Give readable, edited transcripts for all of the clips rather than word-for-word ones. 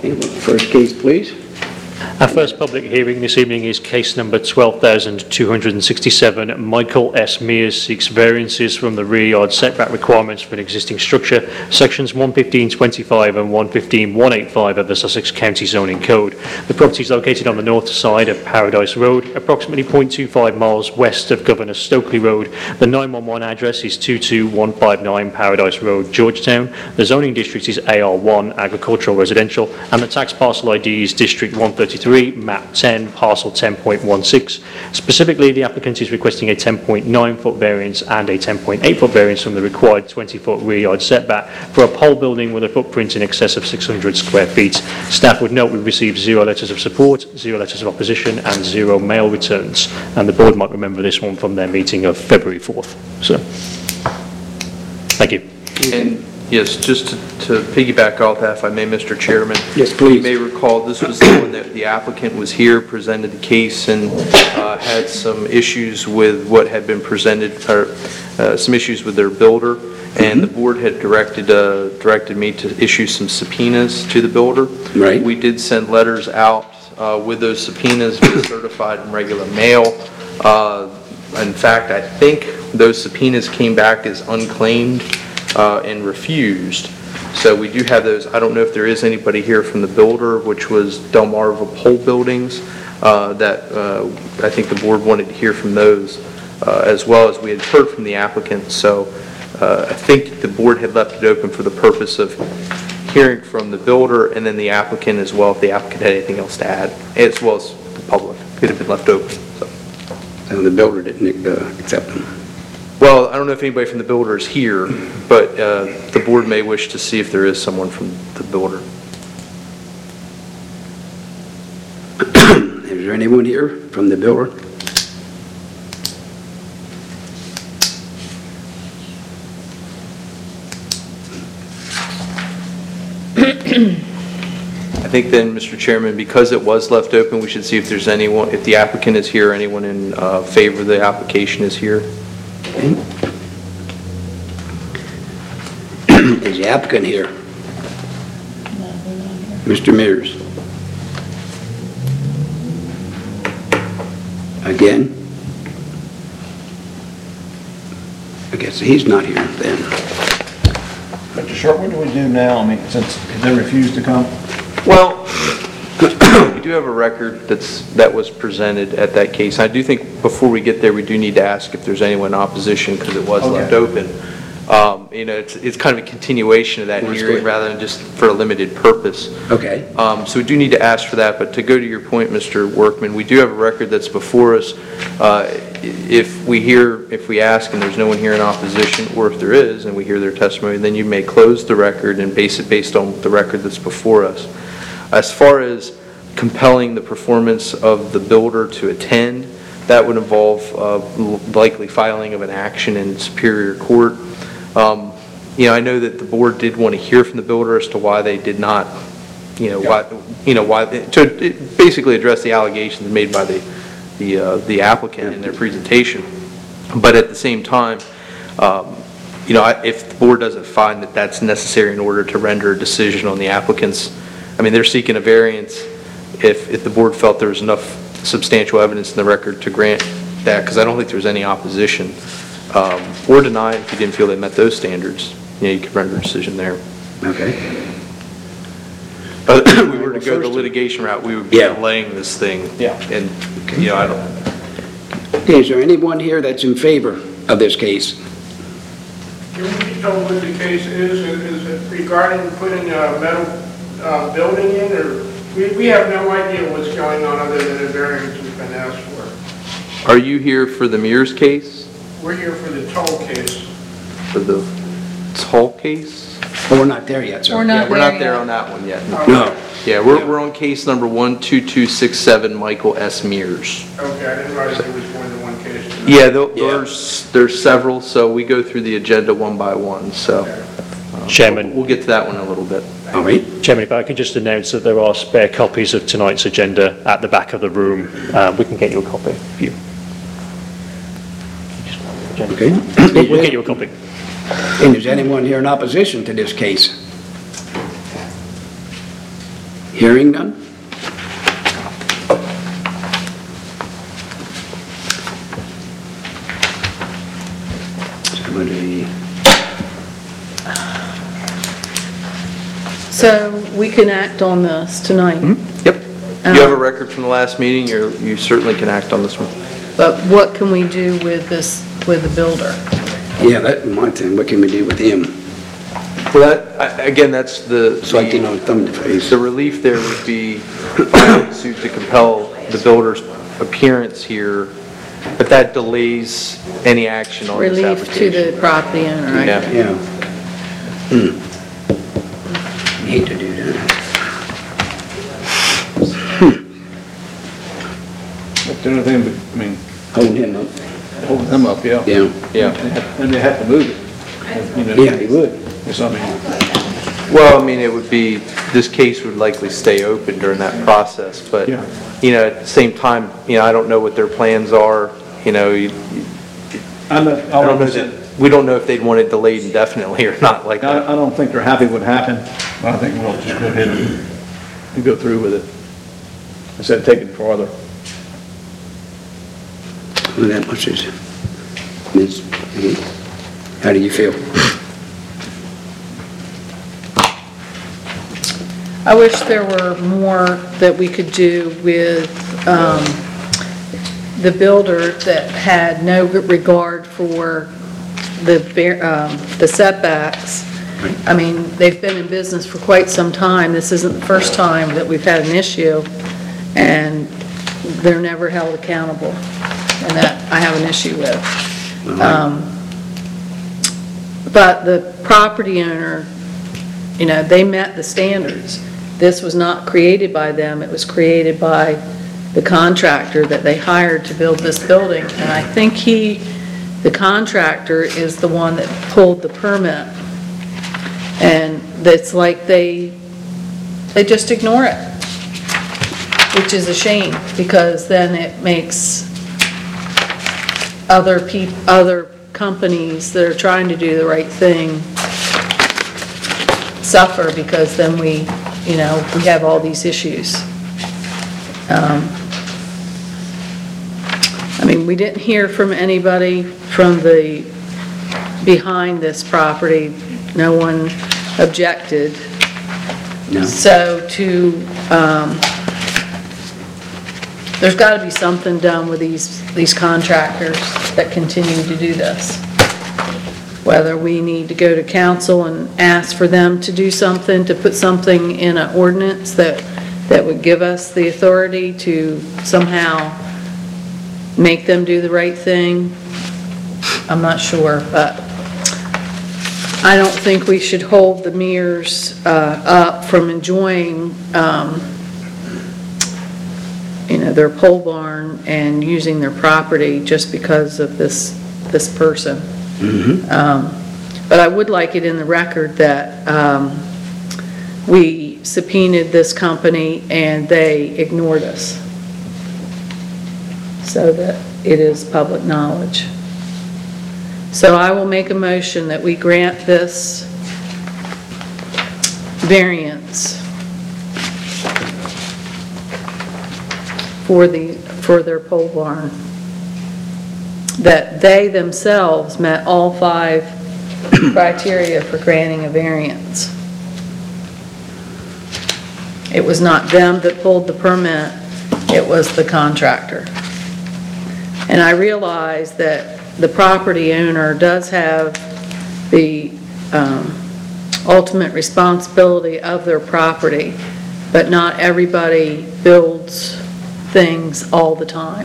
Okay, well, first case, please. Our first public hearing this evening is case number 12,267. Michael S. Mears seeks variances from the rear yard setback requirements for an existing structure, sections 115.25 and 115.185 of the Sussex County Zoning Code. The property is located on the north side of Paradise Road, approximately 0.25 miles west of Governor Stokely Road. The 911 address is 22159 Paradise Road, Georgetown. The zoning district is AR1, agricultural residential, and the tax parcel ID is District 133, map 10, parcel 10.16. Specifically, the applicant is requesting a 10.9-foot variance and a 10.8-foot variance from the required 20-foot rear yard setback for a pole building with a footprint in excess of 600 square feet. Staff would note we've received 0 letters of support, 0 letters of opposition, and 0 mail returns. And the board might remember this one from their meeting of February 4th. So, thank you. And yes, just to piggyback off that, if I may, Mr. Chairman. Yes, please. You may recall this was the one that the applicant was here, presented the case, and had some issues with what had been presented, or some issues with their builder. And the board had directed me to issue some subpoenas to the builder. Right. We did send letters out with those subpoenas, certified in regular mail. In fact, I think those subpoenas came back as unclaimed and refused. So we do have those. I don't know if there is anybody here from the builder, which was Delmarva Pole Buildings, that I think the board wanted to hear from those, as well as we had heard from the applicant. So I think the board had left it open for the purpose of hearing from the builder and then the applicant as well, if the applicant had anything else to add, as well as the public. It had been left open. So the builder didn't accept them. Well, I don't know if anybody from the builder is here, but the board may wish to see if there is someone from the builder. Is there anyone here from the builder? I think then, Mr. Chairman, because it was left open, we should see if there's anyone, if the applicant is here, anyone in favor of the application is here. Okay. Is the applicant here? Mr. Mears. Again? I guess he's not here then. Mr. Sharp, what do we do now? I mean, since they refused to come? Well, we do have a record that was presented at that case. I do think before we get there, we do need to ask if there's anyone in opposition because it was left open. You know, it's kind of a continuation of that hearing rather than just for a limited purpose. Okay. So we do need to ask for that. But to go to your point, Mr. Workman, we do have a record that's before us. If we ask and there's no one here in opposition, or if there is and we hear their testimony, then you may close the record and base it based on the record that's before us. As far as compelling the performance of the builder to attend, that would involve likely filing of an action in Superior Court. You know, I know that the board did want to hear from the builder as to why they did not, to basically address the allegations made by the applicant in their presentation. But at the same time, you know, if the board doesn't find that that's necessary in order to render a decision on the applicant's, I mean, they're seeking a variance. If the board felt there was enough substantial evidence in the record to grant that, because I don't think there was any opposition, or deny if you didn't feel they met those standards, you know, you could render a decision there. Okay. But if we were to go the litigation route, we would be delaying this thing. Yeah. And, you know, I don't. Okay, is there anyone here that's in favor of this case? Can we be told what the case is? Is it regarding putting a metal building in, or we have no idea what's going on other than a variance has been asked for? Are you here for the Mears case? We're here for the toll case. For the toll case? Oh, we're not there yet, sir. We're not there on that one yet. No. Yeah, we're on case number 12267, Michael S. Mears. Okay, I didn't realize there was more than one case. Yeah, there's several, so we go through the agenda one by one. So, Chairman, we'll get to that one in a little bit. All right. Chairman, if I could just announce that there are spare copies of tonight's agenda at the back of the room. We can get you a copy if you. Okay. We'll get you a copy. And is anyone here in opposition to this case? Hearing none? Somebody, So we can act on this tonight, Yep. You have a record from the last meeting, you certainly can act on this one. but what can we do with this, with the builder? yeah, that's my thing, what can we do with him? Well, again, that's So I can thumb the face. the relief there would be filing suit to compel the builder's appearance here, but that delays any action on this Relief to application. the property owner, right? Yeah. Yeah. Hate to do that. But the only thing, I mean, Hold him up. hold them up, yeah. Yeah. Yeah. And they have to move it. You know, Yeah, he would. Yes, I mean, Well, I mean, it would be, this case would likely stay open during that process, but, Yeah. at the same time, I don't know what their plans are, I'm not, I don't know that, we don't know if they'd want it delayed indefinitely or not like that. I don't think they're happy what happened, but I think we'll just go ahead and go through with it instead of taking it farther. Well, that much is, Ms. McGee, how do you feel? I wish there were more that we could do with the builder that had no regard for the setbacks. I mean, they've been in business for quite some time. This isn't the first time that we've had an issue, and they're never held accountable, and that I have an issue with. But the property owner, they met the standards. This was not created by them, it was created by the contractor that they hired to build this building. And I think the contractor is the one that pulled the permit. And it's like they just ignore it, which is a shame, because then it makes other companies that are trying to do the right thing suffer, because then we have all these issues. I mean, we didn't hear from anybody from behind this property. No one objected. No? So there's got to be something done with these contractors that continue to do this. Whether we need to go to council and ask for them to do something, to put something in an ordinance that would give us the authority to somehow make them do the right thing, I'm not sure, but I don't think we should hold the Mears up from enjoying their pole barn and using their property just because of this person. But I would like it in the record that we subpoenaed this company and they ignored us, so that it is public knowledge. So I will make a motion that we grant this variance for their pole barn, that they themselves met all 5 criteria for granting a variance. It was not them that pulled the permit, it was the contractor. And I realize that the property owner does have the ultimate responsibility of their property, but not everybody builds things all the time.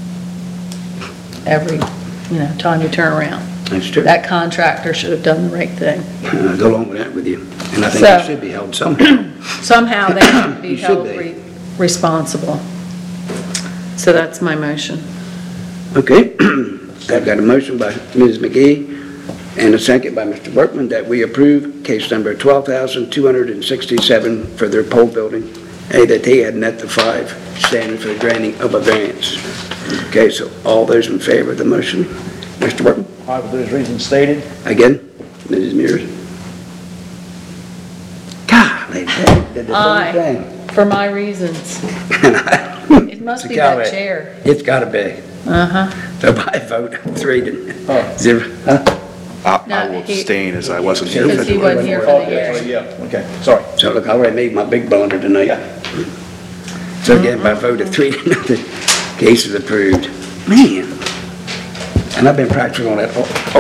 Every time you turn around. That's true. That contractor should have done the right thing. I go along with that with you. And I think So- it should be held somehow. Somehow they have to be You should held be. responsible. So that's my motion. Okay, I've got a motion by Ms. McGee and a second by Mr. Workman that we approve case number 12,267 for their pole building, that they had met the 5 standard for the granting of a variance. Okay, so all those in favor of the motion? Mr. Workman? All right, with those reasons stated, Again, Mrs. Mears? God, they did the Aye. same thing. for my reasons. It must be that chair. It's gotta be. Uh-huh. So by a vote of 3-0. I No, will he- abstain as I wasn't here for Because he the... wasn't here for Oh, the that's right, hearing. yeah, okay, sorry. So look, I already made my big blunder tonight. So again, by a vote of 3-0, case is approved. Man, and I've been practicing on that all